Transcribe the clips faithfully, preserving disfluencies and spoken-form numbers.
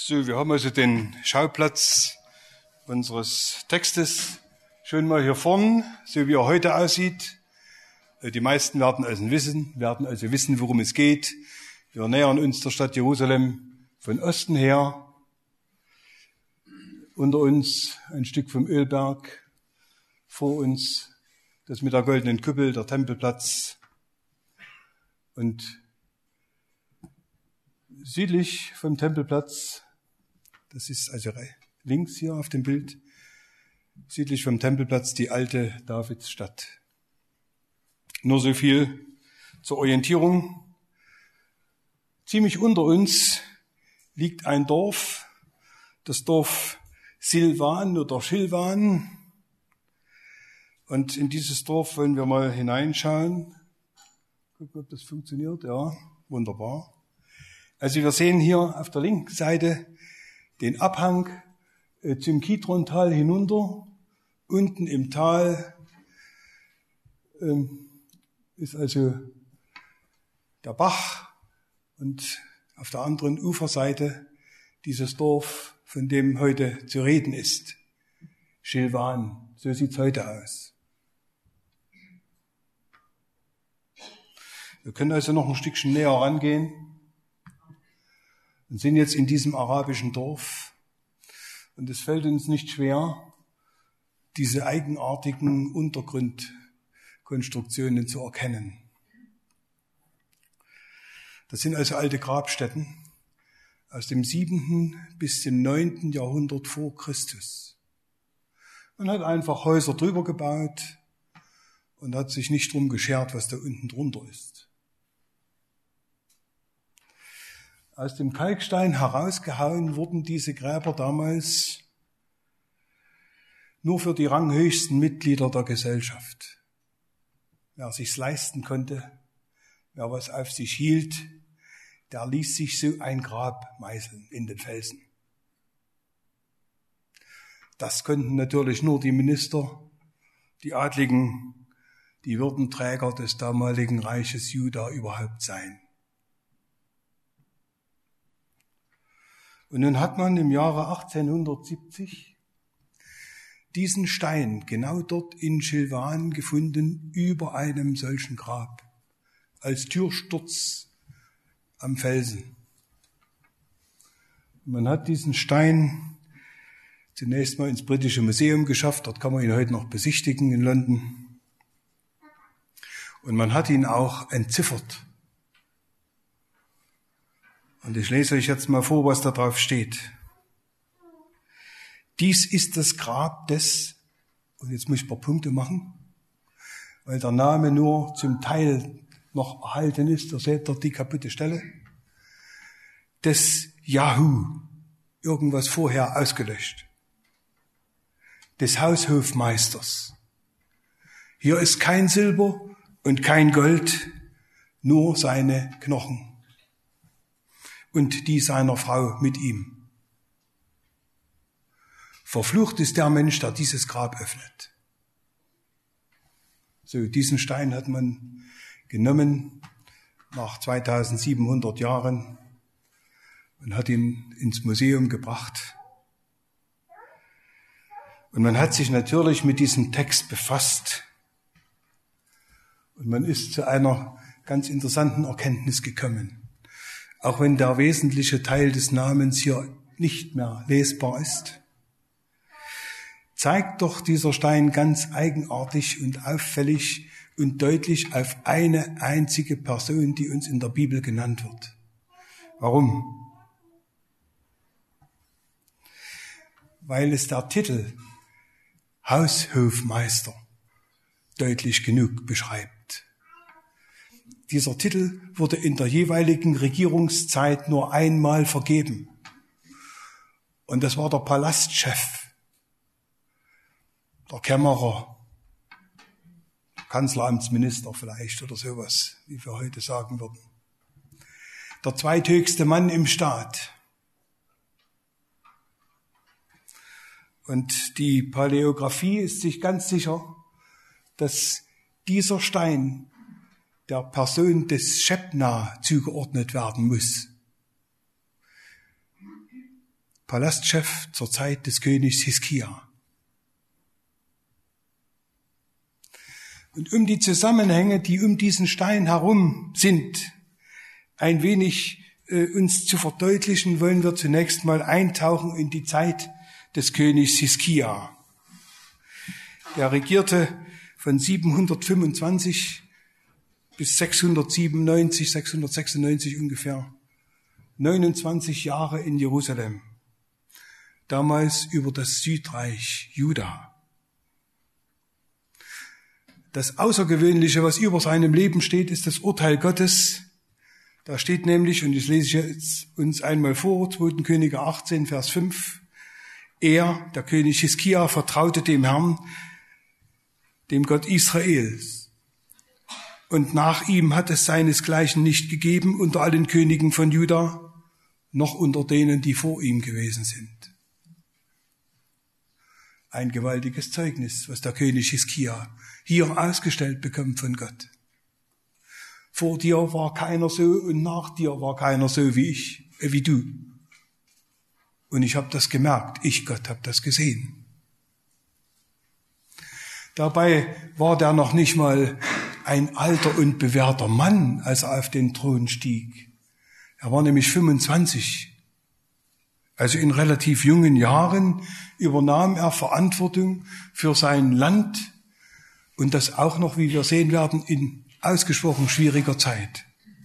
So, wir haben also den Schauplatz unseres Textes schon mal hier vorn, so wie er heute aussieht. Die meisten werden also wissen, werden also wissen, worum es geht. Wir nähern uns der Stadt Jerusalem von Osten her. Unter uns ein Stück vom Ölberg, vor uns das mit der goldenen Kuppel, der Tempelplatz. Und südlich vom Tempelplatz, das ist also links hier auf dem Bild, südlich vom Tempelplatz die alte Davidsstadt. Nur so viel zur Orientierung. Ziemlich unter uns liegt ein Dorf, das Dorf Silvan oder Schilwan. Und in dieses Dorf wollen wir mal hineinschauen. Gucken, ob das funktioniert. Ja, wunderbar. Also wir sehen hier auf der linken Seite den Abhang äh, zum Kidrontal hinunter. Unten im Tal ähm, ist also der Bach und auf der anderen Uferseite dieses Dorf, von dem heute zu reden ist. Schilwan, so sieht's heute aus. Wir können also noch ein Stückchen näher rangehen und sind jetzt in diesem arabischen Dorf. Und es fällt uns nicht schwer, diese eigenartigen Untergrundkonstruktionen zu erkennen. Das sind also alte Grabstätten aus dem siebten bis zum neunten Jahrhundert vor Christus. Man hat einfach Häuser drüber gebaut und hat sich nicht drum geschert, was da unten drunter ist. Aus dem Kalkstein herausgehauen wurden diese Gräber damals nur für die ranghöchsten Mitglieder der Gesellschaft. Wer sich's leisten konnte, wer was auf sich hielt, der ließ sich so ein Grab meißeln in den Felsen. Das konnten natürlich nur die Minister, die Adligen, die Würdenträger des damaligen Reiches Juda überhaupt sein. Und nun hat man im Jahre achtzehnhundertsiebzig diesen Stein genau dort in Schilwan gefunden, über einem solchen Grab, als Türsturz am Felsen. Man hat diesen Stein zunächst mal ins Britische Museum geschafft, dort kann man ihn heute noch besichtigen in London. Und man hat ihn auch entziffert. Und ich lese euch jetzt mal vor, was da drauf steht. Dies ist das Grab des, und jetzt muss ich ein paar Punkte machen, weil der Name nur zum Teil noch erhalten ist, da seht ihr die kaputte Stelle, des Jahu, irgendwas vorher ausgelöscht, des Haushofmeisters. Hier ist kein Silber und kein Gold, nur seine Knochen und die seiner Frau mit ihm. Verflucht ist der Mensch, der dieses Grab öffnet. So, diesen Stein hat man genommen nach zweitausendsiebenhundert Jahren und hat ihn ins Museum gebracht. Und man hat sich natürlich mit diesem Text befasst. Und man ist zu einer ganz interessanten Erkenntnis gekommen. Auch wenn der wesentliche Teil des Namens hier nicht mehr lesbar ist, zeigt doch dieser Stein ganz eigenartig und auffällig und deutlich auf eine einzige Person, die uns in der Bibel genannt wird. Warum? Weil es der Titel Haushofmeister deutlich genug beschreibt. Dieser Titel wurde in der jeweiligen Regierungszeit nur einmal vergeben. Und das war der Palastchef, der Kämmerer, der Kanzleramtsminister vielleicht oder sowas, wie wir heute sagen würden. Der zweithöchste Mann im Staat. Und die Paläographie ist sich ganz sicher, dass dieser Stein der Person des Shebna zugeordnet werden muss. Palastchef zur Zeit des Königs Hiskia. Und um die Zusammenhänge, die um diesen Stein herum sind, ein wenig äh, uns zu verdeutlichen, wollen wir zunächst mal eintauchen in die Zeit des Königs Hiskia. Der regierte von siebenhundertfünfundzwanzig bis sechshundertsiebenundneunzig, sechshundertsechsundneunzig ungefähr, neunundzwanzig Jahre in Jerusalem, damals über das Südreich Juda. Das Außergewöhnliche, was über seinem Leben steht, ist das Urteil Gottes. Da steht nämlich, und das lese ich jetzt uns einmal vor, zweiter Könige achtzehn, Vers fünf, er, der König Hiskia, vertraute dem Herrn, dem Gott Israels. Und nach ihm hat es seinesgleichen nicht gegeben unter allen Königen von Juda, noch unter denen, die vor ihm gewesen sind. Ein gewaltiges Zeugnis, was der König Hiskia hier ausgestellt bekommt von Gott. Vor dir war keiner so und nach dir war keiner so wie ich, äh, wie du. Und ich habe das gemerkt, ich Gott habe das gesehen. Dabei war der noch nicht mal ein alter und bewährter Mann, als er auf den Thron stieg. Er war nämlich fünfundzwanzig. Also in relativ jungen Jahren übernahm er Verantwortung für sein Land und das auch noch, wie wir sehen werden, in ausgesprochen schwieriger Zeit.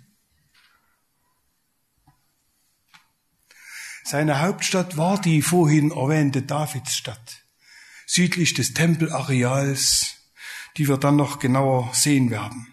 Seine Hauptstadt war die vorhin erwähnte Davidsstadt, südlich des Tempelareals, die wir dann noch genauer sehen werden.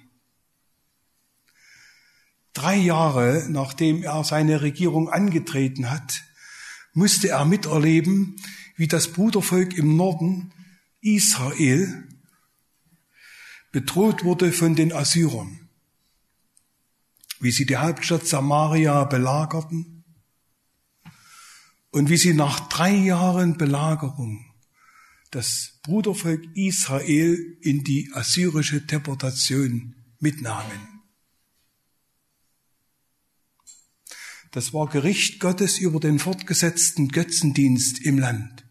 Drei Jahre nachdem er seine Regierung angetreten hat, musste er miterleben, wie das Brudervolk im Norden, Israel, bedroht wurde von den Assyrern, wie sie die Hauptstadt Samaria belagerten und wie sie nach drei Jahren Belagerung das Brudervolk Israel in die assyrische Deportation mitnahmen. Das war Gericht Gottes über den fortgesetzten Götzendienst im Land.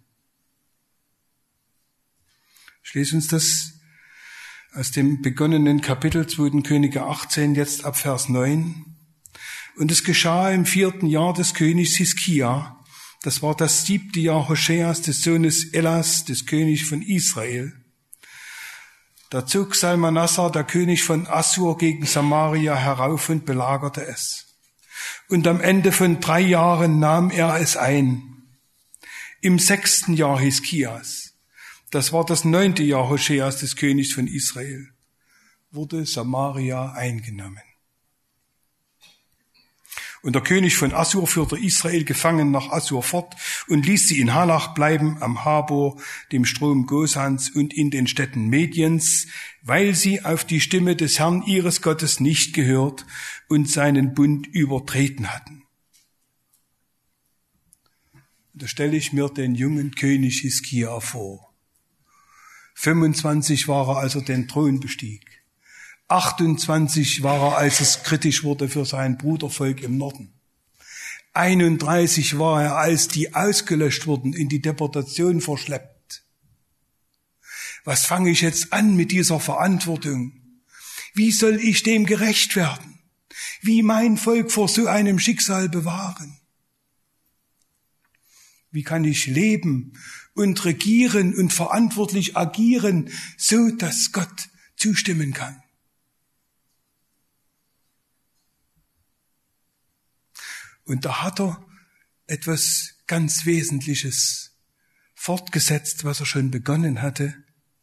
Ich lese uns das aus dem begonnenen Kapitel zweiter Könige achtzehn, jetzt ab Vers neun. Und es geschah im vierten Jahr des Königs Hiskia, das war das siebte Jahr Hoscheas, des Sohnes Elas, des Königs von Israel. Da zog Salmanassar, der König von Assur, gegen Samaria herauf und belagerte es. Und am Ende von drei Jahren nahm er es ein. Im sechsten Jahr Hiskias, das war das neunte Jahr Hoscheas, des Königs von Israel, wurde Samaria eingenommen. Und der König von Assur führte Israel gefangen nach Assur fort und ließ sie in Halach bleiben, am Habor, dem Strom Gosans und in den Städten Mediens, weil sie auf die Stimme des Herrn ihres Gottes nicht gehört und seinen Bund übertreten hatten. Da stelle ich mir den jungen König Hiskia vor. fünfundzwanzig war er, als er den Thron bestieg. achtundzwanzig war er, als es kritisch wurde für sein Brudervolk im Norden. einunddreißig war er, als die ausgelöscht wurden, in die Deportation verschleppt. Was fange ich jetzt an mit dieser Verantwortung? Wie soll ich dem gerecht werden? Wie mein Volk vor so einem Schicksal bewahren? Wie kann ich leben und regieren und verantwortlich agieren, so dass Gott zustimmen kann? Und da hat er etwas ganz Wesentliches fortgesetzt, was er schon begonnen hatte.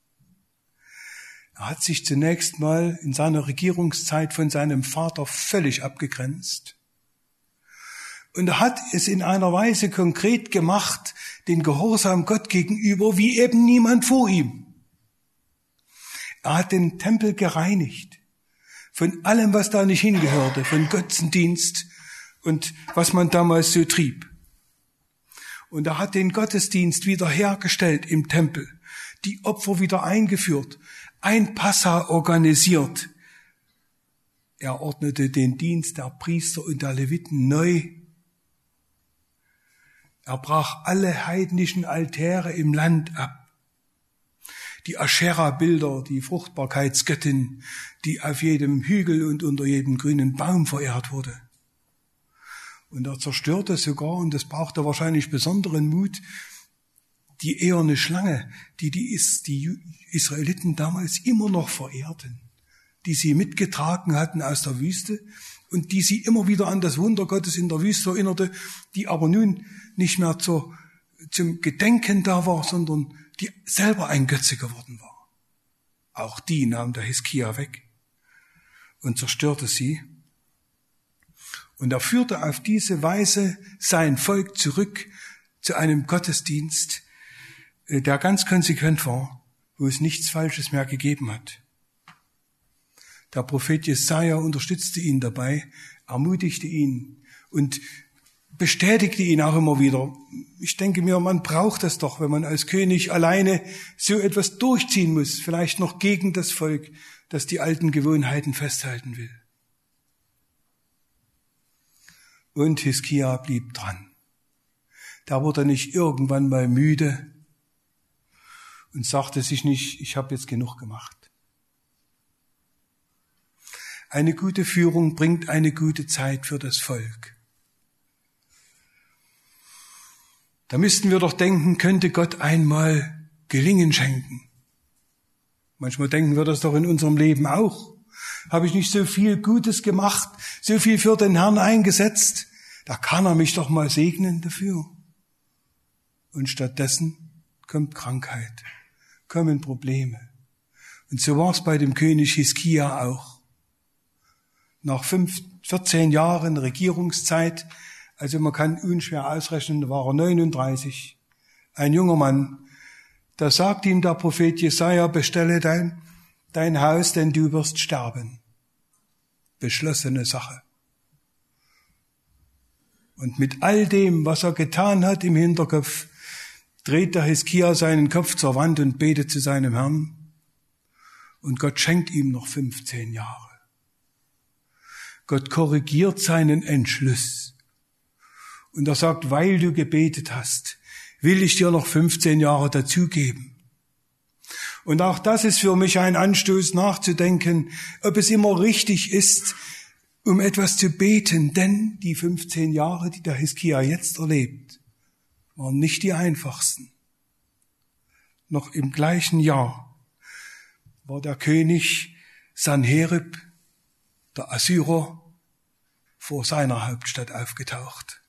Er hat sich zunächst mal in seiner Regierungszeit von seinem Vater völlig abgegrenzt. Und er hat es in einer Weise konkret gemacht, den Gehorsam Gott gegenüber, wie eben niemand vor ihm. Er hat den Tempel gereinigt von allem, was da nicht hingehörte, von Götzendienst und was man damals so trieb. Und er hat den Gottesdienst wiederhergestellt im Tempel, die Opfer wieder eingeführt, ein Passa organisiert. Er ordnete den Dienst der Priester und der Leviten neu. Er brach alle heidnischen Altäre im Land ab. Die Aschera-Bilder, die Fruchtbarkeitsgöttin, die auf jedem Hügel und unter jedem grünen Baum verehrt wurde. Und er zerstörte sogar, und das brauchte wahrscheinlich besonderen Mut, die eherne Schlange, die die, Is- die Israeliten damals immer noch verehrten, die sie mitgetragen hatten aus der Wüste und die sie immer wieder an das Wunder Gottes in der Wüste erinnerte, die aber nun nicht mehr zur, zum Gedenken da war, sondern die selber ein Götze geworden war. Auch die nahm der Hiskia weg und zerstörte sie. Und er führte auf diese Weise sein Volk zurück zu einem Gottesdienst, der ganz konsequent war, wo es nichts Falsches mehr gegeben hat. Der Prophet Jesaja unterstützte ihn dabei, ermutigte ihn und bestätigte ihn auch immer wieder. Ich denke mir, man braucht das doch, wenn man als König alleine so etwas durchziehen muss, vielleicht noch gegen das Volk, das die alten Gewohnheiten festhalten will. Und Hiskia blieb dran. Da wurde er nicht irgendwann mal müde und sagte sich nicht, ich habe jetzt genug gemacht. Eine gute Führung bringt eine gute Zeit für das Volk. Da müssten wir doch denken, könnte Gott einmal Gelingen schenken. Manchmal denken wir das doch in unserem Leben auch. Habe ich nicht so viel Gutes gemacht, so viel für den Herrn eingesetzt? Da kann er mich doch mal segnen dafür. Und stattdessen kommt Krankheit, kommen Probleme. Und so war es bei dem König Hiskia auch. Nach fünf, vierzehn Jahren Regierungszeit, also man kann unschwer ausrechnen, da war er neununddreißig, ein junger Mann. Da sagt ihm der Prophet Jesaja, bestelle dein, dein Haus, denn du wirst sterben. Beschlossene Sache. Und mit all dem, was er getan hat im Hinterkopf, dreht der Hiskia seinen Kopf zur Wand und betet zu seinem Herrn. Und Gott schenkt ihm noch fünfzehn Jahre. Gott korrigiert seinen Entschluss. Und er sagt, weil du gebetet hast, will ich dir noch fünfzehn Jahre dazugeben. Und auch das ist für mich ein Anstoß nachzudenken, ob es immer richtig ist, um etwas zu beten. Denn die fünfzehn Jahre, die der Hiskia jetzt erlebt, waren nicht die einfachsten. Noch im gleichen Jahr war der König Sanherib, der Assyrer, vor seiner Hauptstadt aufgetaucht.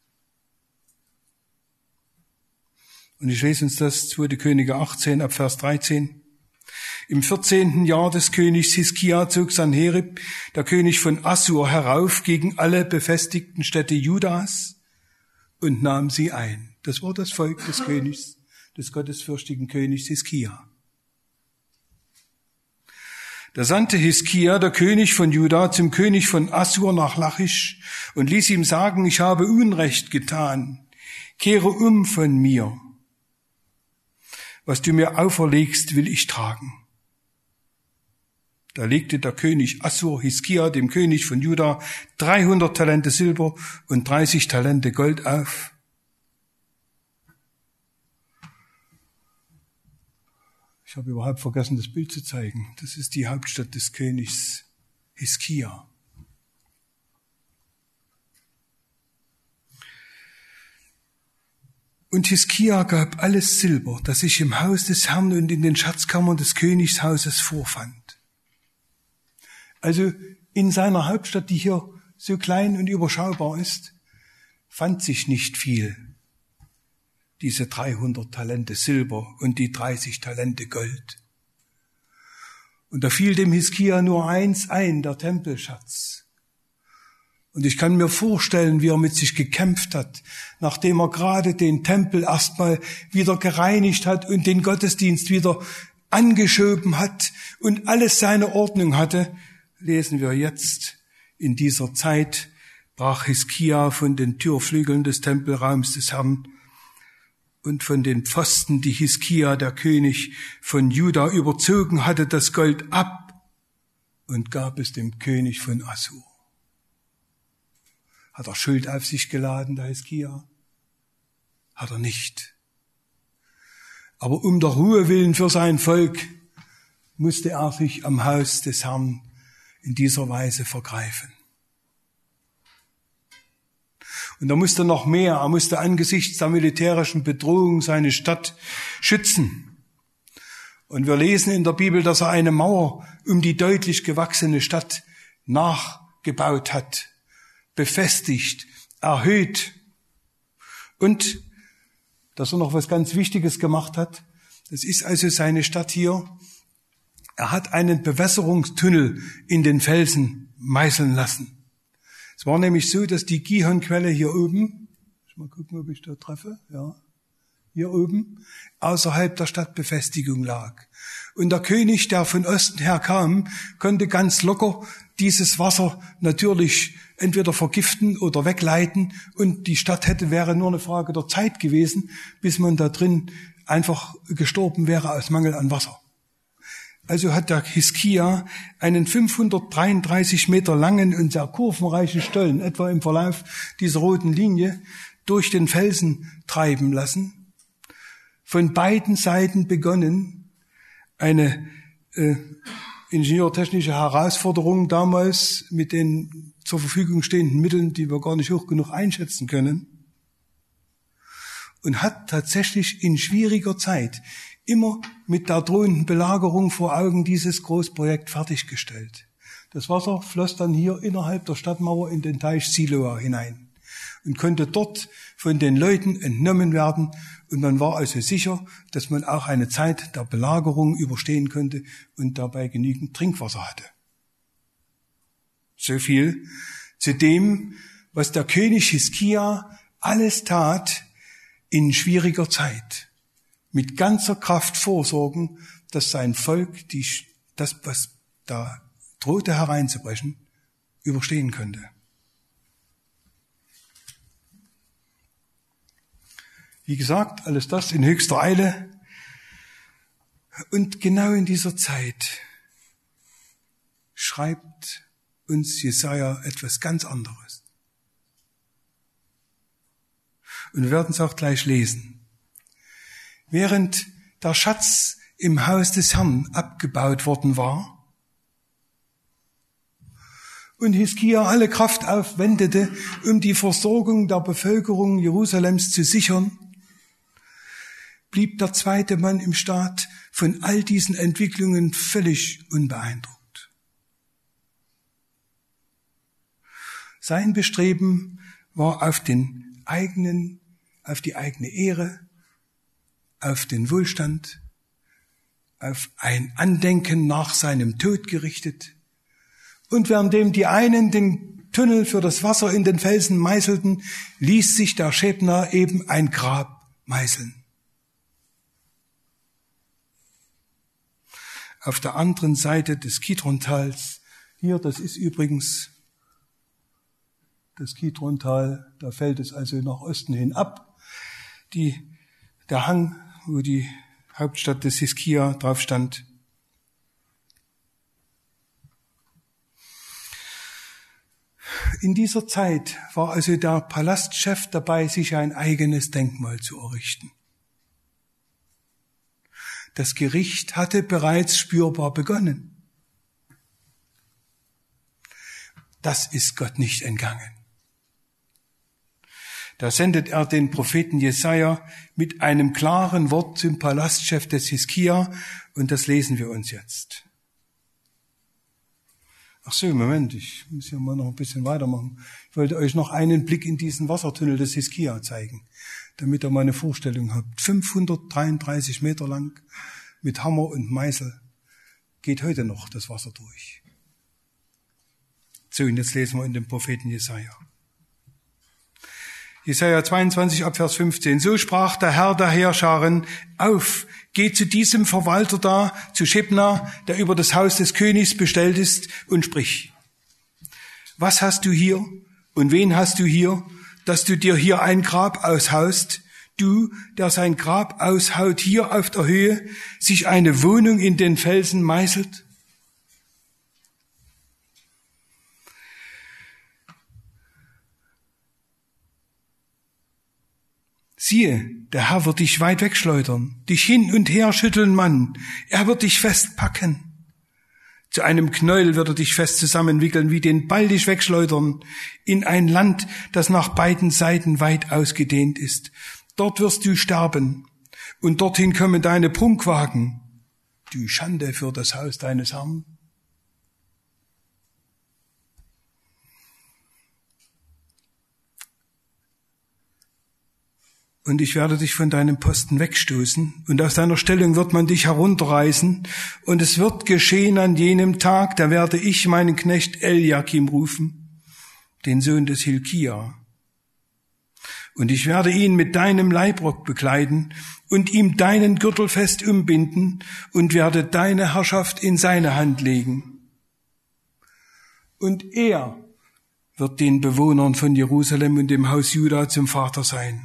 Und ich lese uns das, zweite Könige achtzehn, ab Vers dreizehn. Im vierzehnten Jahr des Königs Hiskia zog Sanherib, der König von Assur, herauf gegen alle befestigten Städte Judas und nahm sie ein. Das war das Volk des Königs, des gottesfürchtigen Königs Hiskia. Da sandte Hiskia, der König von Juda, zum König von Assur nach Lachisch und ließ ihm sagen, ich habe Unrecht getan, kehre um von mir. Was du mir auferlegst, will ich tragen. Da legte der König Assur Hiskia, dem König von Juda, dreihundert Talente Silber und dreißig Talente Gold auf. Ich habe überhaupt vergessen, das Bild zu zeigen. Das ist die Hauptstadt des Königs Hiskia. Und Hiskia gab alles Silber, das sich im Haus des Herrn und in den Schatzkammern des Königshauses vorfand. Also in seiner Hauptstadt, die hier so klein und überschaubar ist, fand sich nicht viel. Diese dreihundert Talente Silber und die dreißig Talente Gold. Und da fiel dem Hiskia nur eins ein, der Tempelschatz. Und ich kann mir vorstellen, wie er mit sich gekämpft hat, nachdem er gerade den Tempel erstmal wieder gereinigt hat und den Gottesdienst wieder angeschoben hat und alles seine Ordnung hatte, lesen wir jetzt, in dieser Zeit brach Hiskia von den Türflügeln des Tempelraums des Herrn und von den Pfosten, die Hiskia, der König von Juda, überzogen hatte, das Gold ab und gab es dem König von Assur. Hat er Schuld auf sich geladen, der Hiskia? hat er nicht. Aber um der Ruhe willen für sein Volk musste er sich am Haus des Herrn in dieser Weise vergreifen. Und er musste noch mehr, er musste angesichts der militärischen Bedrohung seine Stadt schützen. Und wir lesen in der Bibel, dass er eine Mauer um die deutlich gewachsene Stadt nachgebaut hat, befestigt, erhöht. Und dass er noch was ganz Wichtiges gemacht hat, das ist also seine Stadt hier. Er hat einen Bewässerungstunnel in den Felsen meißeln lassen. Es war nämlich so, dass die Gihon-Quelle hier oben, ich mal gucken, ob ich da treffe, ja, hier oben, außerhalb der Stadtbefestigung lag. Und der König, der von Osten her kam, konnte ganz locker dieses Wasser natürlich entweder vergiften oder wegleiten, und die Stadt hätte, wäre nur eine Frage der Zeit gewesen, bis man da drin einfach gestorben wäre aus Mangel an Wasser. Also hat der Hiskia einen fünfhundertdreiunddreißig Meter langen und sehr kurvenreichen Stollen, etwa im Verlauf dieser roten Linie, durch den Felsen treiben lassen. Von beiden Seiten begonnen, eine äh, ingenieurtechnische Herausforderung damals mit den zur Verfügung stehenden Mitteln, die wir gar nicht hoch genug einschätzen können, und hat tatsächlich in schwieriger Zeit immer mit der drohenden Belagerung vor Augen dieses Großprojekt fertiggestellt. Das Wasser floss dann hier innerhalb der Stadtmauer in den Teich Siloa hinein und konnte dort von den Leuten entnommen werden, und man war also sicher, dass man auch eine Zeit der Belagerung überstehen konnte und dabei genügend Trinkwasser hatte. So viel zu dem, was der König Hiskia alles tat in schwieriger Zeit. Mit ganzer Kraft vorsorgen, dass sein Volk die, das, was da drohte hereinzubrechen, überstehen könnte. Wie gesagt, alles das in höchster Eile. Und genau in dieser Zeit schreibt uns Jesaja etwas ganz anderes. Und wir werden es auch gleich lesen. Während der Schatz im Haus des Herrn abgebaut worden war und Hiskia alle Kraft aufwendete, um die Versorgung der Bevölkerung Jerusalems zu sichern, blieb der zweite Mann im Staat von all diesen Entwicklungen völlig unbeeindruckt. Sein Bestreben war auf den eigenen, auf die eigene Ehre, auf den Wohlstand, auf ein Andenken nach seinem Tod gerichtet. Und währenddem die einen den Tunnel für das Wasser in den Felsen meißelten, ließ sich der Schebner eben ein Grab meißeln. Auf der anderen Seite des Kidrontals, hier, das ist übrigens das Kidrontal, da fällt es also nach Osten hin ab, die, der Hang, wo die Hauptstadt des Hiskia drauf stand. In dieser Zeit war also der Palastchef dabei, sich ein eigenes Denkmal zu errichten. Das Gericht hatte bereits spürbar begonnen. Das ist Gott nicht entgangen. Da sendet er den Propheten Jesaja mit einem klaren Wort zum Palastchef des Hiskia, und das lesen wir uns jetzt. Ach so, Moment, ich muss ja mal noch ein bisschen weitermachen. Ich wollte euch noch einen Blick in diesen Wassertunnel des Hiskia zeigen, damit ihr mal eine Vorstellung habt. fünfhundertdreiunddreißig Meter lang, mit Hammer und Meißel, geht heute noch das Wasser durch. So, und jetzt lesen wir in dem Propheten Jesaja. Jesaja zweiundzwanzig, Abvers fünfzehn. So sprach der Herr der Heerscharen: Auf, geh zu diesem Verwalter da, zu Schebna, der über das Haus des Königs bestellt ist, und sprich. Was hast du hier und wen hast du hier, dass du dir hier ein Grab aushaust? Du, der sein Grab aushaut hier auf der Höhe, sich eine Wohnung in den Felsen meißelt? Siehe, der Herr wird dich weit wegschleudern, dich hin und her schütteln, Mann. Er wird dich festpacken. Zu einem Knäuel wird er dich fest zusammenwickeln, wie den Ball dich wegschleudern, in ein Land, das nach beiden Seiten weit ausgedehnt ist. Dort wirst du sterben, und dorthin kommen deine Prunkwagen. Du Schande für das Haus deines Herrn. Und ich werde dich von deinem Posten wegstoßen, und aus deiner Stellung wird man dich herunterreißen, und es wird geschehen an jenem Tag, da werde ich meinen Knecht Eliakim rufen, den Sohn des Hilkia. Und ich werde ihn mit deinem Leibrock bekleiden und ihm deinen Gürtel fest umbinden und werde deine Herrschaft in seine Hand legen. Und er wird den Bewohnern von Jerusalem und dem Haus Juda zum Vater sein.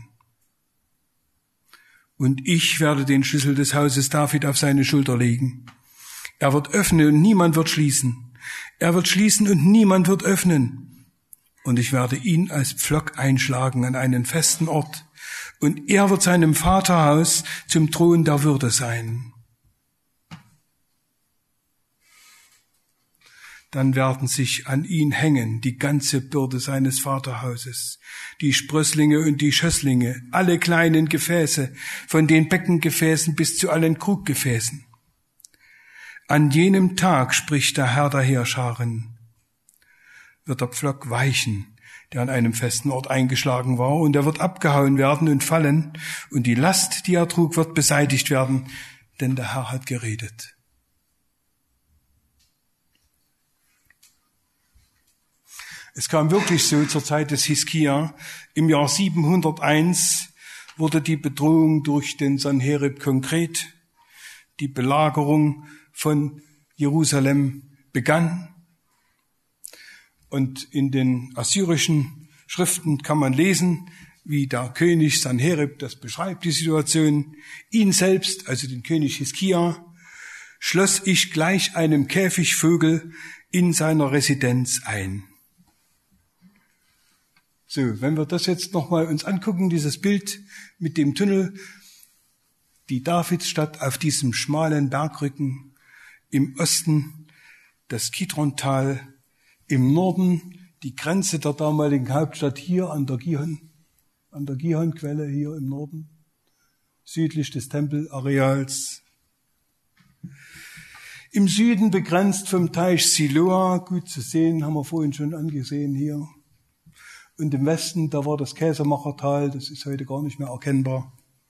Und ich werde den Schlüssel des Hauses David auf seine Schulter legen. Er wird öffnen und niemand wird schließen. Er wird schließen und niemand wird öffnen. Und ich werde ihn als Pflock einschlagen an einen festen Ort. Und er wird seinem Vaterhaus zum Thron der Würde sein. Dann werden sich an ihn hängen die ganze Bürde seines Vaterhauses, die Sprösslinge und die Schösslinge, alle kleinen Gefäße, von den Beckengefäßen bis zu allen Kruggefäßen. An jenem Tag, spricht der Herr der Heerscharen, wird der Pflock weichen, der an einem festen Ort eingeschlagen war, und er wird abgehauen werden und fallen, und die Last, die er trug, wird beseitigt werden, denn der Herr hat geredet. Es kam wirklich so zur Zeit des Hiskia. Im Jahr siebenhunderteins wurde die Bedrohung durch den Sanherib konkret. Die Belagerung von Jerusalem begann. Und in den assyrischen Schriften kann man lesen, wie der König Sanherib das beschreibt, die Situation. Ihn selbst, also den König Hiskia, schloss ich gleich einem Käfigvogel in seiner Residenz ein. So, wenn wir das jetzt nochmal uns angucken, dieses Bild mit dem Tunnel, die Davidsstadt auf diesem schmalen Bergrücken, im Osten das Kidrontal, im Norden die Grenze der damaligen Hauptstadt hier an der Gihon, an der Gihon-Quelle hier im Norden, südlich des Tempelareals. Im Süden begrenzt vom Teich Siloa, gut zu sehen, haben wir vorhin schon angesehen hier. Und im Westen, da war das Käsemachertal, das ist heute gar nicht mehr erkennbar.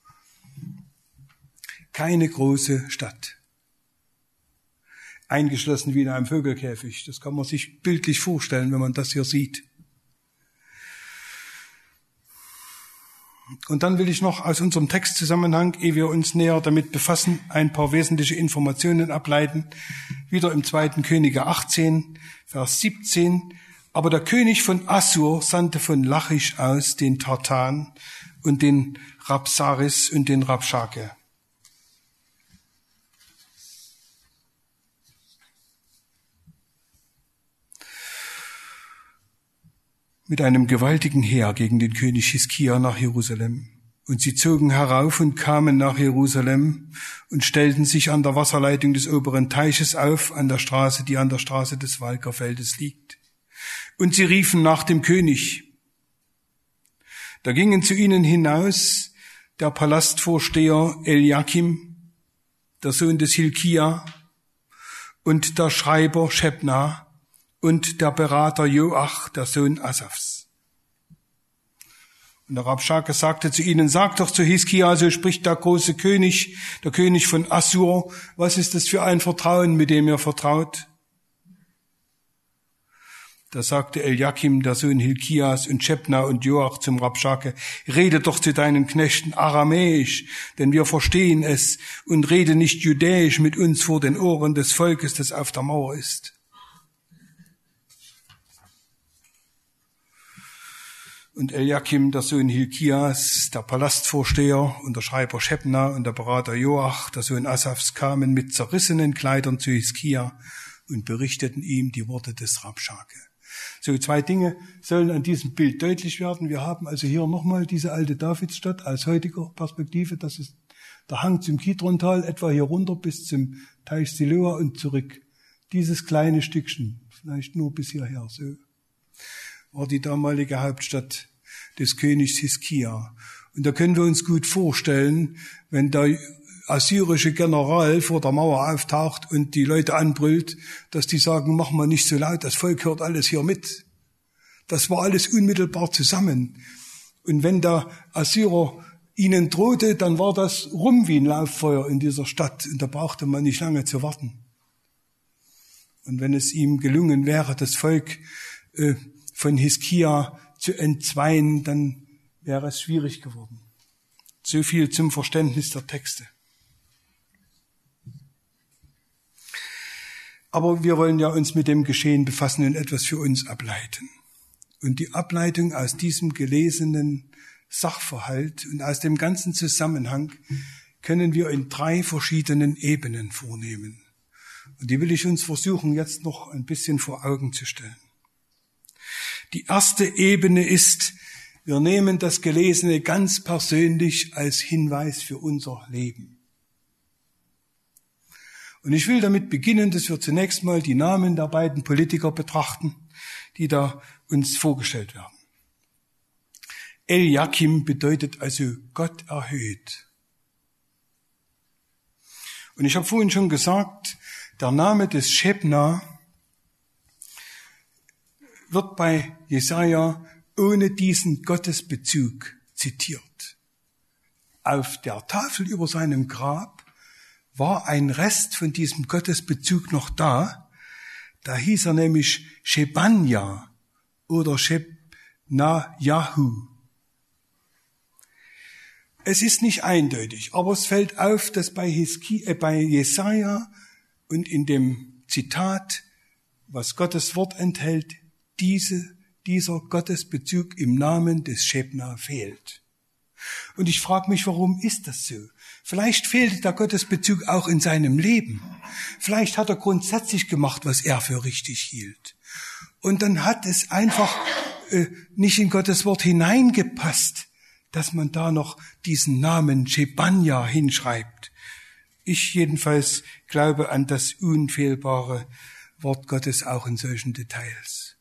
Keine große Stadt. Eingeschlossen wie in einem Vogelkäfig. Das kann man sich bildlich vorstellen, wenn man das hier sieht. Und dann will ich noch aus unserem Textzusammenhang, ehe wir uns näher damit befassen, ein paar wesentliche Informationen ableiten. Wieder im zweiten Könige achtzehn, Vers siebzehn. Aber der König von Assur sandte von Lachisch aus den Tartan und den Rabsaris und den Rabschake. Mit einem gewaltigen Heer gegen den König Hiskia nach Jerusalem. Und sie zogen herauf und kamen nach Jerusalem und stellten sich an der Wasserleitung des oberen Teiches auf, an der Straße, die an der Straße des Walkerfeldes liegt. Und sie riefen nach dem König. Da gingen zu ihnen hinaus der Palastvorsteher Eliakim, der Sohn des Hilkia, und der Schreiber Schebna und der Berater Joach, der Sohn Asafs. Und der Rabschake sagte zu ihnen, sagt doch zu Hiskia, so spricht der große König, der König von Assur, was ist das für ein Vertrauen, mit dem ihr vertraut? Da sagte Eliakim, der Sohn Hilkias, und Schebna und Joach zum Rabschake, rede doch zu deinen Knechten aramäisch, denn wir verstehen es, und rede nicht judäisch mit uns vor den Ohren des Volkes, das auf der Mauer ist. Und Eliakim, der Sohn Hilkias, der Palastvorsteher, und der Schreiber Schebna und der Berater Joach, der Sohn Asafs, kamen mit zerrissenen Kleidern zu Hiskia und berichteten ihm die Worte des Rabschake. So, zwei Dinge sollen an diesem Bild deutlich werden. Wir haben also hier nochmal diese alte Davidsstadt aus heutiger Perspektive. Das ist der Hang zum Kidrontal, etwa hier runter bis zum Teich Siloa und zurück. Dieses kleine Stückchen, vielleicht nur bis hierher, so war die damalige Hauptstadt des Königs Hiskia. Und da können wir uns gut vorstellen, wenn der assyrische General vor der Mauer auftaucht und die Leute anbrüllt, dass die sagen, mach mal nicht so laut, das Volk hört alles hier mit. Das war alles unmittelbar zusammen. Und wenn der Assyrer ihnen drohte, dann war das rum wie ein Lauffeuer in dieser Stadt und da brauchte man nicht lange zu warten. Und wenn es ihm gelungen wäre, das Volk äh, von Hiskia zu entzweien, dann wäre es schwierig geworden. So viel zum Verständnis der Texte. Aber wir wollen ja uns mit dem Geschehen befassen und etwas für uns ableiten. Und die Ableitung aus diesem gelesenen Sachverhalt und aus dem ganzen Zusammenhang können wir in drei verschiedenen Ebenen vornehmen. Und die will ich uns versuchen, jetzt noch ein bisschen vor Augen zu stellen. Die erste Ebene ist, wir nehmen das Gelesene ganz persönlich als Hinweis für unser Leben. Und ich will damit beginnen, dass wir zunächst mal die Namen der beiden Politiker betrachten, die da uns vorgestellt werden. Eliakim bedeutet also Gott erhöht. Und ich habe vorhin schon gesagt, der Name des Shebna wird bei Jesaja ohne diesen Gottesbezug zitiert. Auf der Tafel über seinem Grab war ein Rest von diesem Gottesbezug noch da. Da hieß er nämlich Shebanja oder Shebnajahu. Es ist nicht eindeutig, aber es fällt auf, dass bei, Hiskia, äh, bei Jesaja und in dem Zitat, was Gottes Wort enthält, diese, dieser Gottesbezug im Namen des Shebna fehlt. Und ich frage mich, warum ist das so? Vielleicht fehlte der Gottesbezug auch in seinem Leben. Vielleicht hat er grundsätzlich gemacht, was er für richtig hielt. Und dann hat es einfach äh, nicht in Gottes Wort hineingepasst, dass man da noch diesen Namen Shebanja hinschreibt. Ich jedenfalls glaube an das unfehlbare Wort Gottes auch in solchen Details.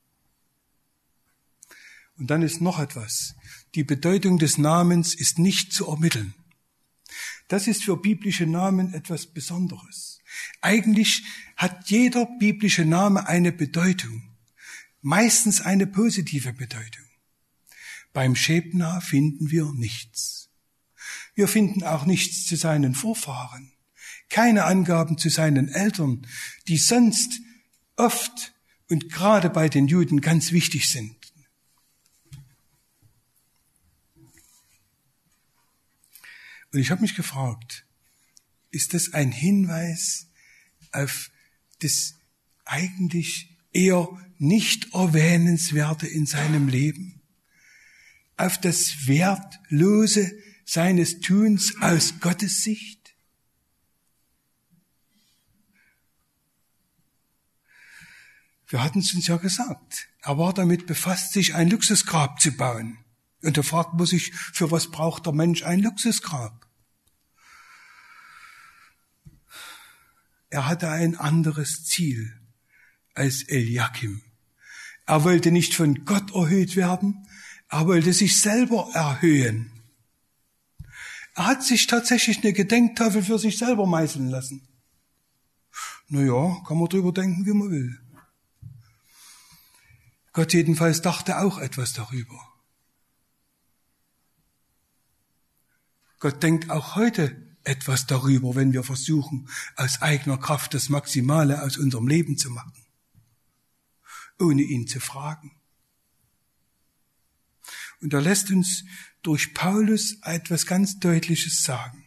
Und dann ist noch etwas. Die Bedeutung des Namens ist nicht zu ermitteln. Das ist für biblische Namen etwas Besonderes. Eigentlich hat jeder biblische Name eine Bedeutung, meistens eine positive Bedeutung. Beim Shebna finden wir nichts. Wir finden auch nichts zu seinen Vorfahren, keine Angaben zu seinen Eltern, die sonst oft und gerade bei den Juden ganz wichtig sind. Und ich habe mich gefragt, ist das ein Hinweis auf das eigentlich eher nicht Erwähnenswerte in seinem Leben? Auf das Wertlose seines Tuns aus Gottes Sicht? Wir hatten es uns ja gesagt, er war damit befasst, sich ein Luxusgrab zu bauen. Und da fragt man sich, für was braucht der Mensch ein Luxusgrab? Er hatte ein anderes Ziel als Eliakim. Er wollte nicht von Gott erhöht werden, er wollte sich selber erhöhen. Er hat sich tatsächlich eine Gedenktafel für sich selber meißeln lassen. Na ja, kann man drüber denken, wie man will. Gott jedenfalls dachte auch etwas darüber. Gott denkt auch heute etwas darüber, wenn wir versuchen, aus eigener Kraft das Maximale aus unserem Leben zu machen, ohne ihn zu fragen. Und er lässt uns durch Paulus etwas ganz Deutliches sagen.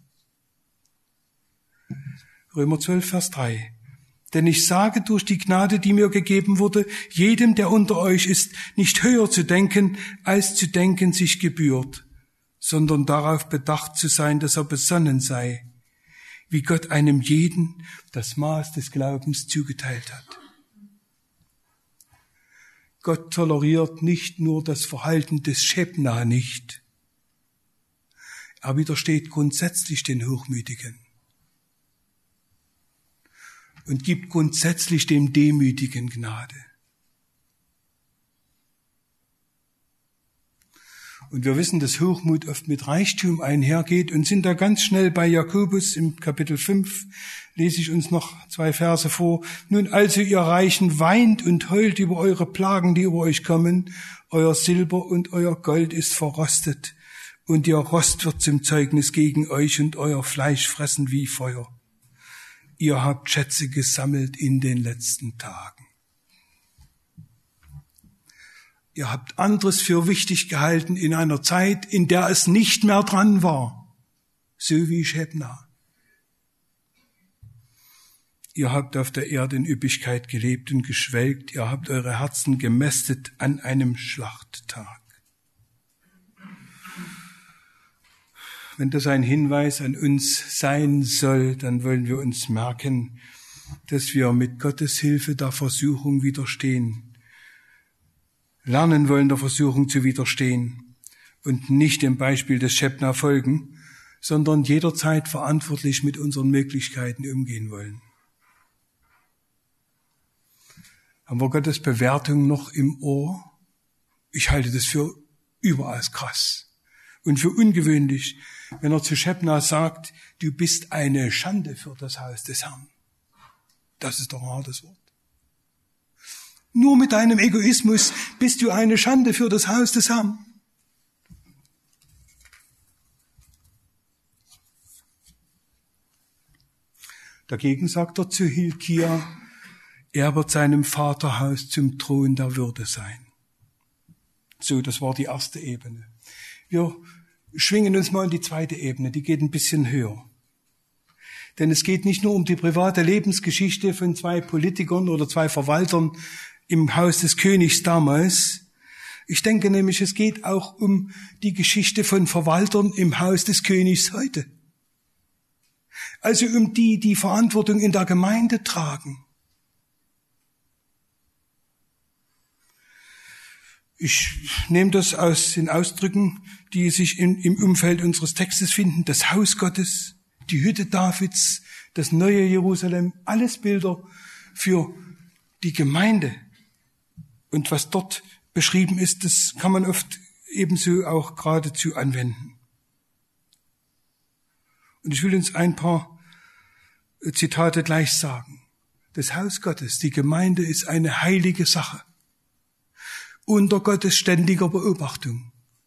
Römer zwölf, Vers drei. Denn ich sage durch die Gnade, die mir gegeben wurde, jedem, der unter euch ist, nicht höher zu denken, als zu denken sich gebührt, sondern darauf bedacht zu sein, dass er besonnen sei, wie Gott einem jeden das Maß des Glaubens zugeteilt hat. Gott toleriert nicht nur das Verhalten des Schebna nicht. Er widersteht grundsätzlich den Hochmütigen und gibt grundsätzlich dem Demütigen Gnade. Und wir wissen, dass Hochmut oft mit Reichtum einhergeht und sind da ganz schnell bei Jakobus im Kapitel fünf, lese ich uns noch zwei Verse vor. Nun also, ihr Reichen, weint und heult über eure Plagen, die über euch kommen. Euer Silber und euer Gold ist verrostet und ihr Rost wird zum Zeugnis gegen euch und euer Fleisch fressen wie Feuer. Ihr habt Schätze gesammelt in den letzten Tagen. Ihr habt anderes für wichtig gehalten in einer Zeit, in der es nicht mehr dran war, so wie Schebna. Ihr habt auf der Erde in Üppigkeit gelebt und geschwelgt, ihr habt eure Herzen gemästet an einem Schlachttag. Wenn das ein Hinweis an uns sein soll, dann wollen wir uns merken, dass wir mit Gottes Hilfe der Versuchung widerstehen. Lernen wollen, der Versuchung zu widerstehen und nicht dem Beispiel des Schebna folgen, sondern jederzeit verantwortlich mit unseren Möglichkeiten umgehen wollen. Haben wir Gottes Bewertung noch im Ohr? Ich halte das für überaus krass und für ungewöhnlich, wenn er zu Schebna sagt, du bist eine Schande für das Haus des Herrn. Das ist doch ein hartes Wort. Nur mit deinem Egoismus bist du eine Schande für das Haus des Herrn. Dagegen sagt er zu Hilkia, er wird seinem Vaterhaus zum Thron der Würde sein. So, das war die erste Ebene. Wir schwingen uns mal in die zweite Ebene, die geht ein bisschen höher. Denn es geht nicht nur um die private Lebensgeschichte von zwei Politikern oder zwei Verwaltern im Haus des Königs damals. Ich denke nämlich, es geht auch um die Geschichte von Verwaltern im Haus des Königs heute. Also um die, die Verantwortung in der Gemeinde tragen. Ich nehme das aus den Ausdrücken, die sich in, im Umfeld unseres Textes finden. Das Haus Gottes, die Hütte Davids, das neue Jerusalem, alles Bilder für die Gemeinde. Und was dort beschrieben ist, das kann man oft ebenso auch geradezu anwenden. Und ich will uns ein paar Zitate gleich sagen. Das Haus Gottes, die Gemeinde ist eine heilige Sache. Unter Gottes ständiger Beobachtung.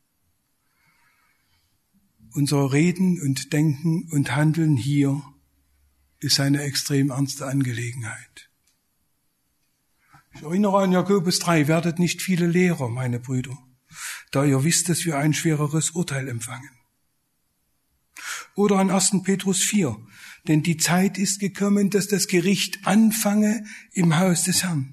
Unser Reden und Denken und Handeln hier ist eine extrem ernste Angelegenheit. Ich erinnere an Jakobus drei, werdet nicht viele Lehrer, meine Brüder, da ihr wisst, dass wir ein schwereres Urteil empfangen. Oder an ersten Petrus vier, denn die Zeit ist gekommen, dass das Gericht anfange im Haus des Herrn.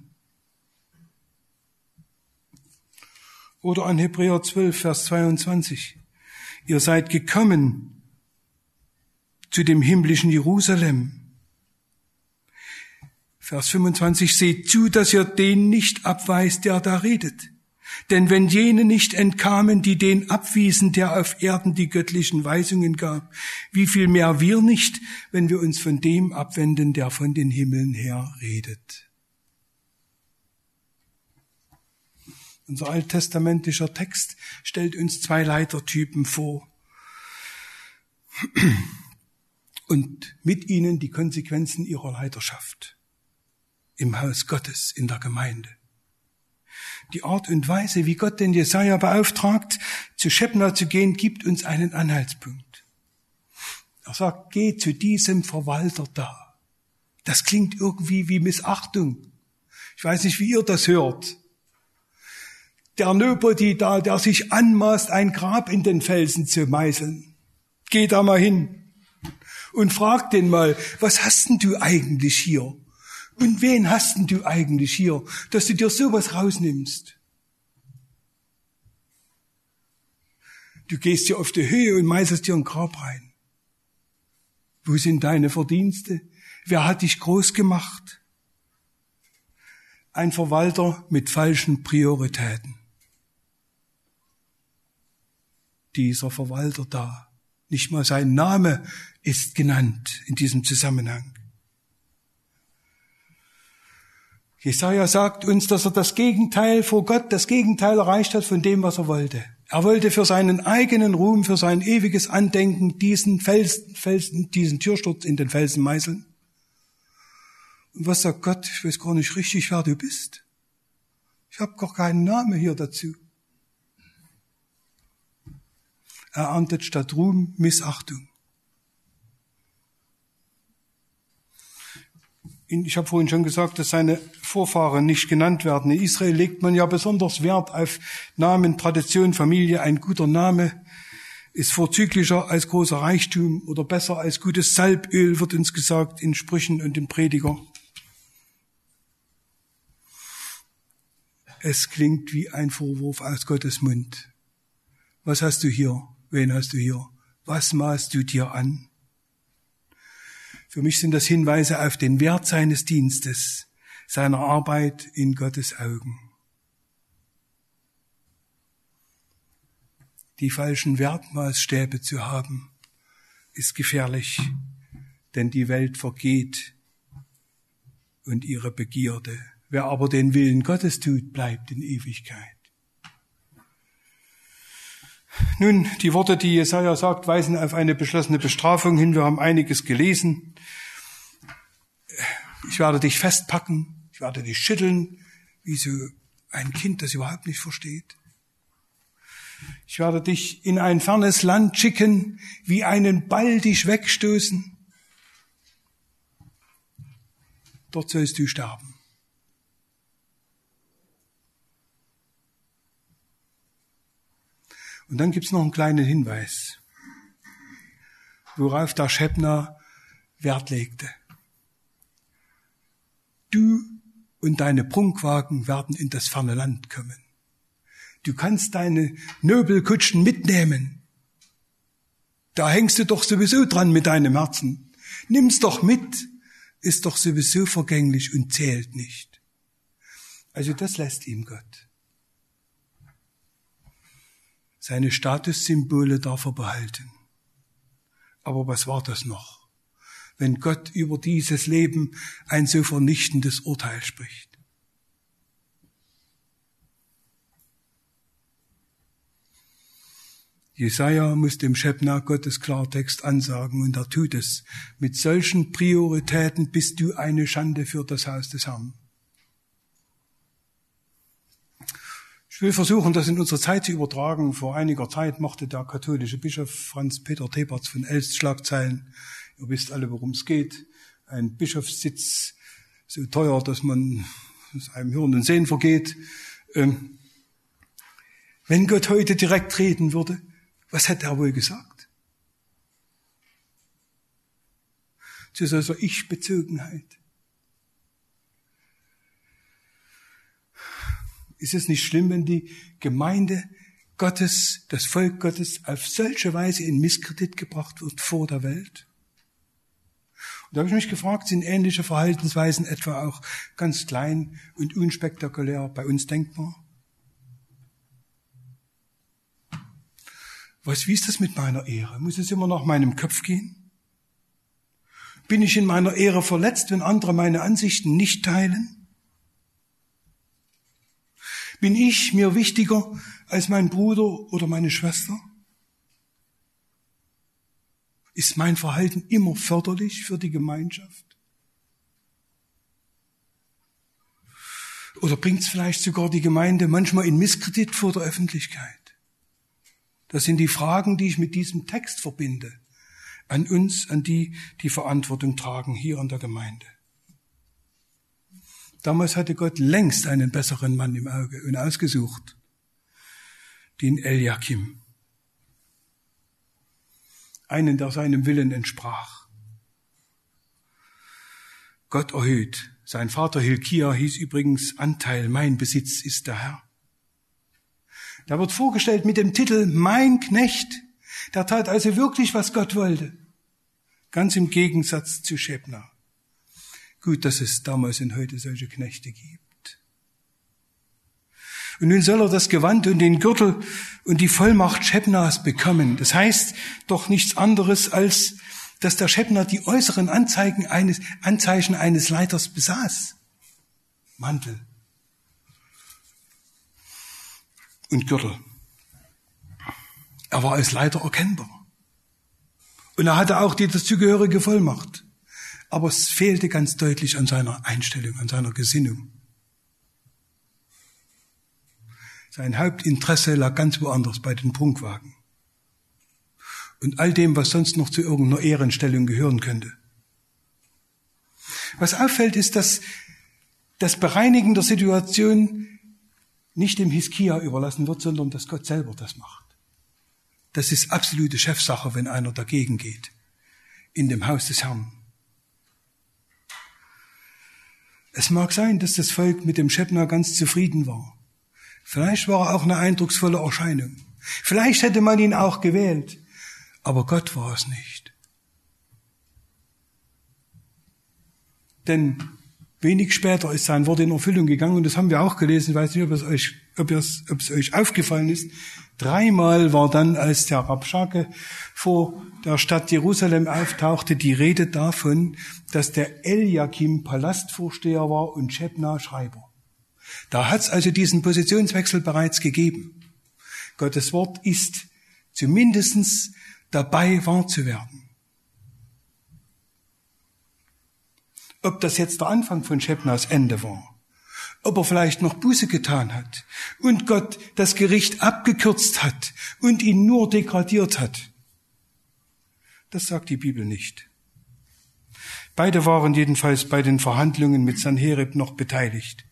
Oder an Hebräer zwölf, Vers zweiundzwanzig, ihr seid gekommen zu dem himmlischen Jerusalem. Vers fünfundzwanzig, seht zu, dass ihr den nicht abweist, der da redet. Denn wenn jene nicht entkamen, die den abwiesen, der auf Erden die göttlichen Weisungen gab, wie viel mehr wir nicht, wenn wir uns von dem abwenden, der von den Himmeln her redet. Unser alttestamentlicher Text stellt uns zwei Leitertypen vor und mit ihnen die Konsequenzen ihrer Leiterschaft im Haus Gottes, in der Gemeinde. Die Art und Weise, wie Gott den Jesaja beauftragt, zu Schebna zu gehen, gibt uns einen Anhaltspunkt. Er sagt, geh zu diesem Verwalter da. Das klingt irgendwie wie Missachtung. Ich weiß nicht, wie ihr das hört. Der Nobody da, der sich anmaßt, ein Grab in den Felsen zu meißeln. Geh da mal hin und frag den mal, was hast denn du eigentlich hier? Und wen hast denn du eigentlich hier, dass du dir sowas rausnimmst? Du gehst hier auf die Höhe und meißelst dir ein Grab rein. Wo sind deine Verdienste? Wer hat dich groß gemacht? ein Verwalter mit falschen Prioritäten. Dieser Verwalter da, nicht mal sein Name ist genannt in diesem Zusammenhang. Jesaja sagt uns, dass er das Gegenteil vor Gott, das Gegenteil erreicht hat von dem, was er wollte. Er wollte für seinen eigenen Ruhm, für sein ewiges Andenken diesen Felsen, Felsen, diesen Türsturz in den Felsen meißeln. Und was sagt Gott? Ich weiß gar nicht richtig, wer du bist. Ich habe gar keinen Namen hier dazu. Er erntet statt Ruhm Missachtung. Ich habe vorhin schon gesagt, dass seine Vorfahren nicht genannt werden. In Israel legt man ja besonders Wert auf Namen, Tradition, Familie. Ein guter Name ist vorzüglicher als großer Reichtum oder besser als gutes Salböl, wird uns gesagt in Sprüchen und im Prediger. Es klingt wie ein Vorwurf aus Gottes Mund. Was hast du hier? Wen hast du hier? Was maßt du dir an? Für mich sind das Hinweise auf den Wert seines Dienstes, seiner Arbeit in Gottes Augen. Die falschen Wertmaßstäbe zu haben, ist gefährlich, denn die Welt vergeht und ihre Begierde. Wer aber den Willen Gottes tut, bleibt in Ewigkeit. Nun, die Worte, die Jesaja sagt, weisen auf eine beschlossene Bestrafung hin. Wir haben einiges gelesen. Ich werde dich festpacken, ich werde dich schütteln, wie so ein Kind, das überhaupt nicht versteht. Ich werde dich in ein fernes Land schicken, wie einen Ball dich wegstoßen. Dort sollst du sterben. Und dann gibt's noch einen kleinen Hinweis, worauf der Schebner Wert legte. Du und deine Prunkwagen werden in das ferne Land kommen. Du kannst deine Nobelkutschen mitnehmen. Da hängst du doch sowieso dran mit deinem Herzen. Nimm's doch mit, ist doch sowieso vergänglich und zählt nicht. Also das lässt ihm Gott. Seine Statussymbole darf er behalten. Aber was war das noch, wenn Gott über dieses Leben ein so vernichtendes Urteil spricht? Jesaja muss dem Schebner Gottes Klartext ansagen und er tut es. Mit solchen Prioritäten bist du eine Schande für das Haus des Herrn. Ich will versuchen, das in unsere Zeit zu übertragen. Vor einiger Zeit machte der katholische Bischof Franz Peter Tepertz von Elst Schlagzeilen. Ihr wisst alle, worum es geht. Ein Bischofssitz, so teuer, dass man aus einem Hören und Sehen vergeht. Ähm, wenn Gott heute direkt reden würde, was hätte er wohl gesagt? Zu solcher Ich-Bezogenheit. Ist es nicht schlimm, wenn die Gemeinde Gottes, das Volk Gottes, auf solche Weise in Misskredit gebracht wird vor der Welt? Und da habe ich mich gefragt, sind ähnliche Verhaltensweisen etwa auch ganz klein und unspektakulär bei uns denkbar? Was, wie ist das mit meiner Ehre? Muss es immer nach meinem Kopf gehen? Bin ich in meiner Ehre verletzt, wenn andere meine Ansichten nicht teilen? Bin ich mir wichtiger als mein Bruder oder meine Schwester? Ist mein Verhalten immer förderlich für die Gemeinschaft? Oder bringt es vielleicht sogar die Gemeinde manchmal in Misskredit vor der Öffentlichkeit? Das sind die Fragen, die ich mit diesem Text verbinde. An uns, an die, die Verantwortung tragen hier an der Gemeinde. Damals hatte Gott längst einen besseren Mann im Auge und ausgesucht, den Eliakim. Einen, der seinem Willen entsprach. Gott erhöht. Sein Vater Hilkia hieß übrigens Anteil, mein Besitz ist der Herr. Da wird vorgestellt mit dem Titel Mein Knecht. Der tat also wirklich, was Gott wollte. Ganz im Gegensatz zu Schebner. Gut, dass es damals und heute solche Knechte gibt. Und nun soll er das Gewand und den Gürtel und die Vollmacht Schebnas bekommen. Das heißt doch nichts anderes, als dass der Schebna die äußeren Anzeigen eines, Anzeichen eines Leiters besaß. Mantel und Gürtel. Er war als Leiter erkennbar. Und er hatte auch die dazugehörige Vollmacht. Aber es fehlte ganz deutlich an seiner Einstellung, an seiner Gesinnung. Sein Hauptinteresse lag ganz woanders, bei den Prunkwagen. Und all dem, was sonst noch zu irgendeiner Ehrenstellung gehören könnte. Was auffällt, ist, dass das Bereinigen der Situation nicht dem Hiskia überlassen wird, sondern dass Gott selber das macht. Das ist absolute Chefsache, wenn einer dagegen geht, in dem Haus des Herrn. Es mag sein, dass das Volk mit dem Schebna ganz zufrieden war. Vielleicht war er auch eine eindrucksvolle Erscheinung. Vielleicht hätte man ihn auch gewählt. Aber Gott war es nicht. Denn wenig später ist sein Wort in Erfüllung gegangen, und das haben wir auch gelesen, ich weiß nicht, ob es euch, ob es, ob es euch aufgefallen ist. Dreimal war dann, als der Rabschake vor der Stadt Jerusalem auftauchte, die Rede davon, dass der Eliakim Palastvorsteher war und Schebna Schreiber. Da hat es also diesen Positionswechsel bereits gegeben. Gottes Wort ist zumindest dabei, wahr zu werden. Ob das jetzt der Anfang von Schebnas Ende war, ob er vielleicht noch Buße getan hat und Gott das Gericht abgekürzt hat und ihn nur degradiert hat, das sagt die Bibel nicht. Beide waren jedenfalls bei den Verhandlungen mit Sanherib noch beteiligt.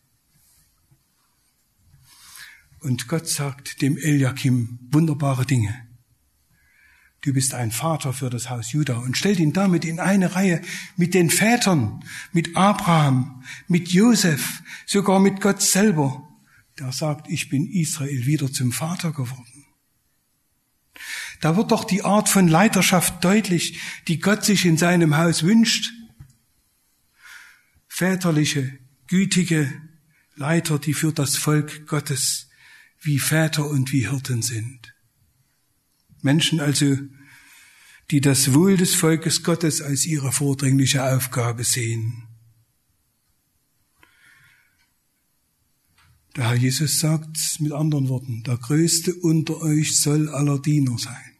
Und Gott sagt dem Eliakim wunderbare Dinge. Du bist ein Vater für das Haus Juda, und stellt ihn damit in eine Reihe mit den Vätern, mit Abraham, mit Josef, sogar mit Gott selber, der sagt, ich bin Israel wieder zum Vater geworden. Da wird doch die Art von Leiterschaft deutlich, die Gott sich in seinem Haus wünscht. Väterliche, gütige Leiter, die für das Volk Gottes wie Väter und wie Hirten sind. Menschen also, die das Wohl des Volkes Gottes als ihre vordringliche Aufgabe sehen. Der Herr Jesus sagt mit anderen Worten, der Größte unter euch soll aller Diener sein.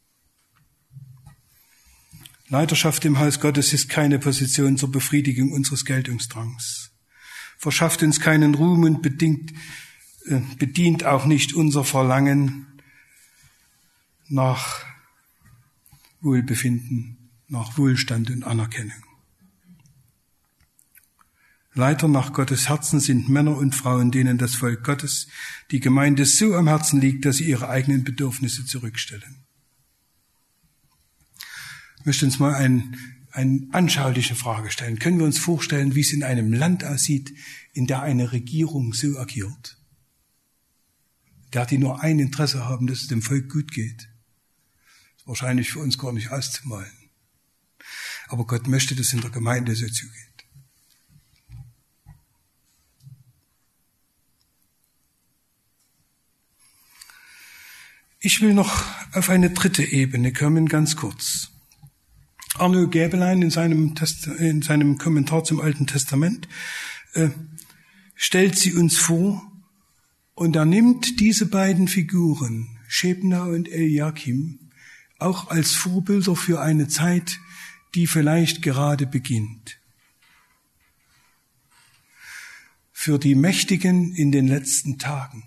Leiterschaft im Haus Gottes ist keine Position zur Befriedigung unseres Geltungsdrangs, verschafft uns keinen Ruhm und bedingt, äh, bedient auch nicht unser Verlangen nach Wohlbefinden, nach Wohlstand und Anerkennung. Leiter nach Gottes Herzen sind Männer und Frauen, denen das Volk Gottes, die Gemeinde so am Herzen liegt, dass sie ihre eigenen Bedürfnisse zurückstellen. Ich möchte uns mal ein, eine anschauliche Frage stellen. Können wir uns vorstellen, wie es in einem Land aussieht, in der eine Regierung so agiert? Der, die nur ein Interesse haben, dass es dem Volk gut geht. Wahrscheinlich für uns gar nicht auszumalen. Aber Gott möchte, dass es in der Gemeinde so zugeht. Ich will noch auf eine dritte Ebene kommen, ganz kurz. Arno Gäbelein in seinem, Test, in seinem Kommentar zum Alten Testament äh, stellt sie uns vor, und er nimmt diese beiden Figuren, Schebna und Eliakim, auch als Vorbilder für eine Zeit, die vielleicht gerade beginnt. Für die Mächtigen in den letzten Tagen.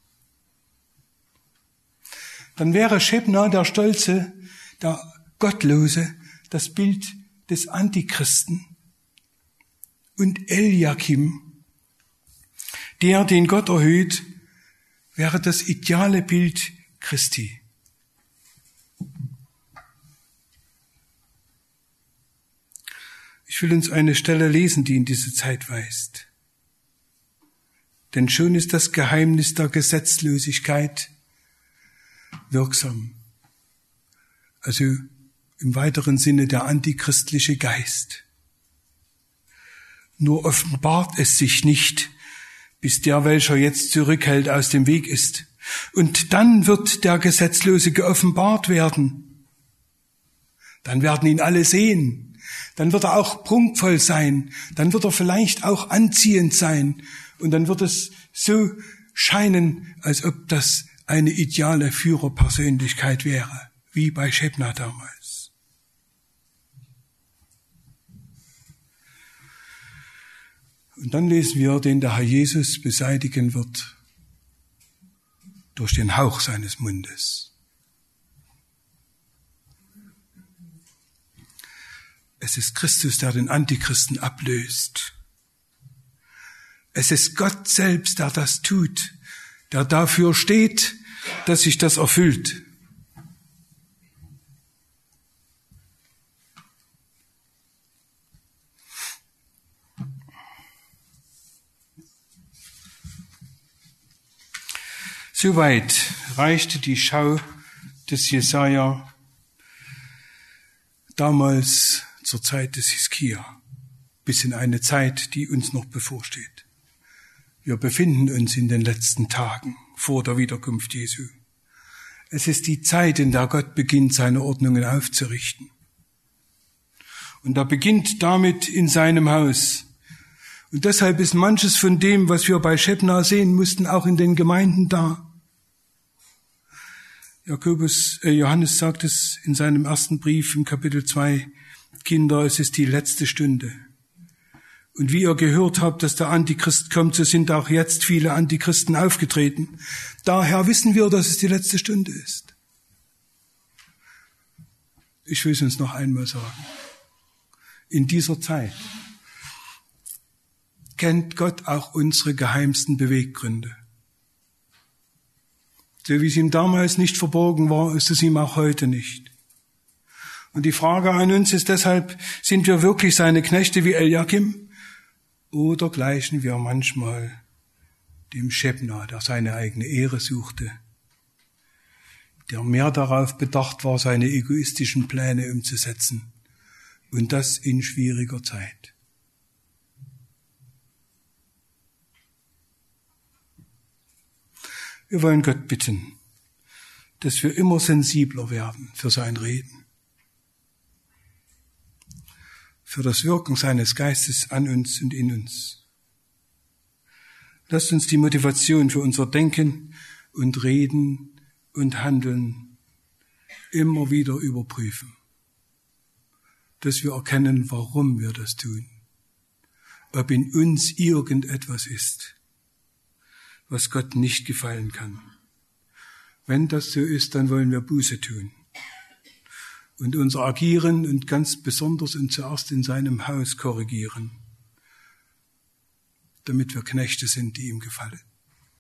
Dann wäre Schebna, der Stolze, der Gottlose, das Bild des Antichristen. Und Eliakim, der, den Gott erhöht, wäre das ideale Bild Christi. Ich will uns eine Stelle lesen, die in diese Zeit weist. Denn schon ist das Geheimnis der Gesetzlosigkeit wirksam. Also im weiteren Sinne der antichristliche Geist. Nur offenbart es sich nicht, bis der, welcher jetzt zurückhält, aus dem Weg ist. Und dann wird der Gesetzlose geoffenbart werden. Dann werden ihn alle sehen. Dann wird er auch prunkvoll sein. Dann wird er vielleicht auch anziehend sein. Und dann wird es so scheinen, als ob das eine ideale Führerpersönlichkeit wäre, wie bei Shebna damals. Und dann lesen wir, den der Herr Jesus beseitigen wird durch den Hauch seines Mundes. Es ist Christus, der den Antichristen ablöst. Es ist Gott selbst, der das tut, der dafür steht, dass sich das erfüllt. Soweit reichte die Schau des Jesaja damals zur Zeit des Hiskia bis in eine Zeit, die uns noch bevorsteht. Wir befinden uns in den letzten Tagen vor der Wiederkunft Jesu. Es ist die Zeit, in der Gott beginnt, seine Ordnungen aufzurichten. Und er beginnt damit in seinem Haus. Und deshalb ist manches von dem, was wir bei Shebna sehen mussten, auch in den Gemeinden da. Jakobus, äh, Johannes sagt es in seinem ersten Brief im Kapitel zwei, Kinder, es ist die letzte Stunde. Und wie ihr gehört habt, dass der Antichrist kommt, so sind auch jetzt viele Antichristen aufgetreten. Daher wissen wir, dass es die letzte Stunde ist. Ich will es uns noch einmal sagen. In dieser Zeit kennt Gott auch unsere geheimsten Beweggründe. So wie es ihm damals nicht verborgen war, ist es ihm auch heute nicht. Und die Frage an uns ist deshalb, sind wir wirklich seine Knechte wie Eliakim? Oder gleichen wir manchmal dem Shebna, der seine eigene Ehre suchte, der mehr darauf bedacht war, seine egoistischen Pläne umzusetzen, und das in schwieriger Zeit. Wir wollen Gott bitten, dass wir immer sensibler werden für sein Reden, für das Wirken seines Geistes an uns und in uns. Lasst uns die Motivation für unser Denken und Reden und Handeln immer wieder überprüfen, dass wir erkennen, warum wir das tun, ob in uns irgendetwas ist, was Gott nicht gefallen kann. Wenn das so ist, dann wollen wir Buße tun und unser Agieren und ganz besonders und zuerst in seinem Haus korrigieren, damit wir Knechte sind, die ihm gefallen.